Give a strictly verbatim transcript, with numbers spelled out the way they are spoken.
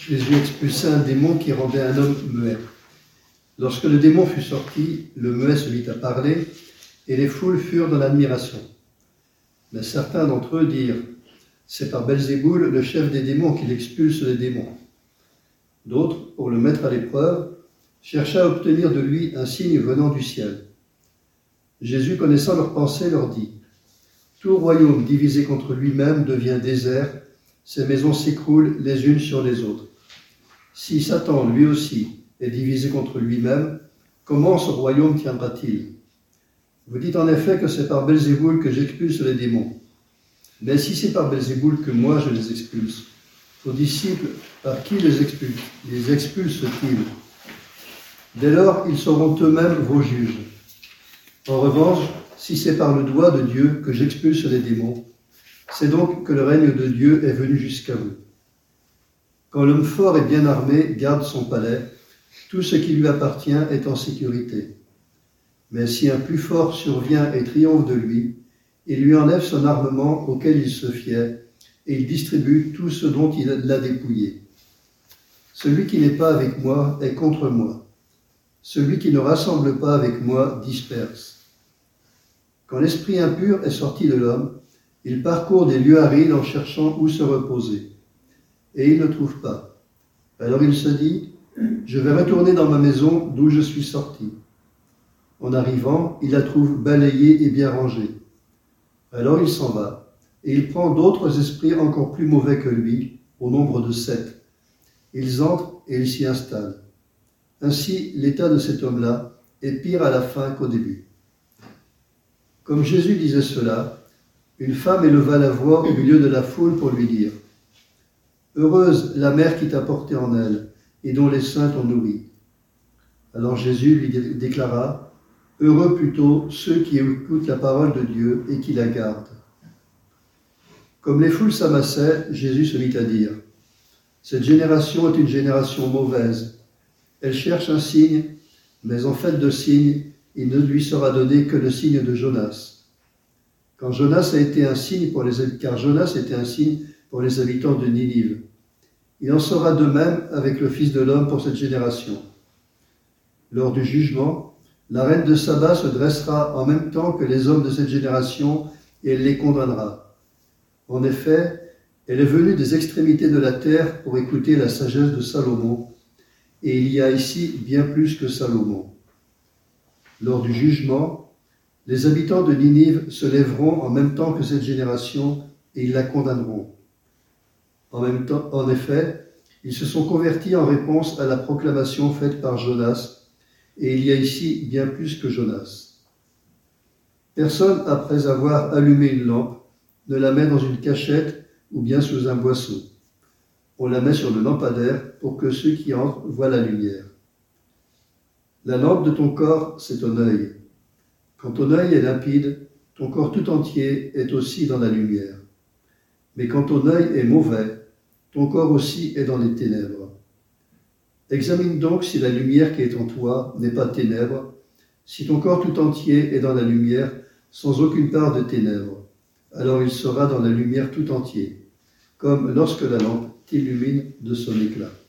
Jésus expulsa un démon qui rendait un homme muet. Lorsque le démon fut sorti, le muet se mit à parler, et les foules furent dans l'admiration. Mais certains d'entre eux dirent « C'est par Belzéboul, le chef des démons, qu'il expulse les démons. » D'autres, pour le mettre à l'épreuve, cherchaient à obtenir de lui un signe venant du ciel. Jésus, connaissant leurs pensées, leur dit « Tout royaume divisé contre lui-même devient désert, ses maisons s'écroulent les unes sur les autres. Si Satan, lui aussi, est divisé contre lui-même, comment ce royaume tiendra-t-il? Vous dites en effet que c'est par Belzéboul que j'expulse les démons. Mais si c'est par Belzéboul que moi je les expulse, vos disciples, par qui les expulsent, les expulsent-ils? Dès lors, ils seront eux-mêmes vos juges. En revanche, si c'est par le doigt de Dieu que j'expulse les démons, c'est donc que le règne de Dieu est venu jusqu'à vous. Quand l'homme fort et bien armé garde son palais, tout ce qui lui appartient est en sécurité. Mais si un plus fort survient et triomphe de lui, il lui enlève son armement auquel il se fiait, et il distribue tout ce dont il l'a dépouillé. Celui qui n'est pas avec moi est contre moi. Celui qui ne rassemble pas avec moi disperse. Quand l'esprit impur est sorti de l'homme, il parcourt des lieux arides en cherchant où se reposer. Et il ne trouve pas. Alors il se dit, je vais retourner dans ma maison d'où je suis sorti. En arrivant, il la trouve balayée et bien rangée. Alors il s'en va, et il prend d'autres esprits encore plus mauvais que lui, au nombre de sept. Ils entrent et ils s'y installent. Ainsi, l'état de cet homme-là est pire à la fin qu'au début. Comme Jésus disait cela, une femme éleva la voix au milieu de la foule pour lui dire « Heureuse la mère qui t'a porté en elle, et dont les seins t'ont nourri. » Alors Jésus lui déclara « Heureux plutôt ceux qui écoutent la parole de Dieu et qui la gardent. » Comme les foules s'amassaient, Jésus se mit à dire « Cette génération est une génération mauvaise. Elle cherche un signe, mais en fait de signe, il ne lui sera donné que le signe de Jonas. Quand Jonas a été un signe pour les, car Jonas était un signe pour les habitants de Ninive. Il en sera de même avec le Fils de l'homme pour cette génération. Lors du jugement, la reine de Saba se dressera en même temps que les hommes de cette génération et elle les condamnera. En effet, elle est venue des extrémités de la terre pour écouter la sagesse de Salomon, et il y a ici bien plus que Salomon. Lors du jugement, les habitants de Ninive se lèveront en même temps que cette génération et ils la condamneront. En même temps, en effet, ils se sont convertis en réponse à la proclamation faite par Jonas, et il y a ici bien plus que Jonas. Personne, après avoir allumé une lampe, ne la met dans une cachette ou bien sous un boisseau. On la met sur le lampadaire pour que ceux qui entrent voient la lumière. La lampe de ton corps, c'est ton œil. Quand ton œil est limpide, ton corps tout entier est aussi dans la lumière. Mais quand ton œil est mauvais, ton corps aussi est dans les ténèbres. Examine donc si la lumière qui est en toi n'est pas ténèbres, si ton corps tout entier est dans la lumière, sans aucune part de ténèbres. Alors il sera dans la lumière tout entier, comme lorsque la lampe t'illumine de son éclat.